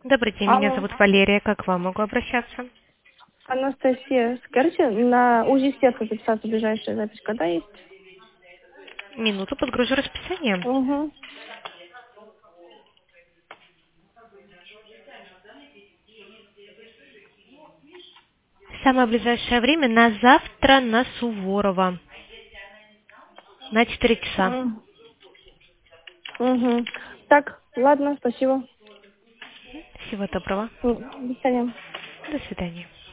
Добрый день, меня Алло, зовут Валерия. Как к вам могу обращаться? Анастасия, скажите, на УЗИ сердца записаться ближайшая запись когда есть? Минуту, подгружу расписание. Угу. Самое ближайшее время на завтра на Суворова. На 4 часа. Угу. Так, ладно, спасибо. Всего доброго. До свидания. До свидания.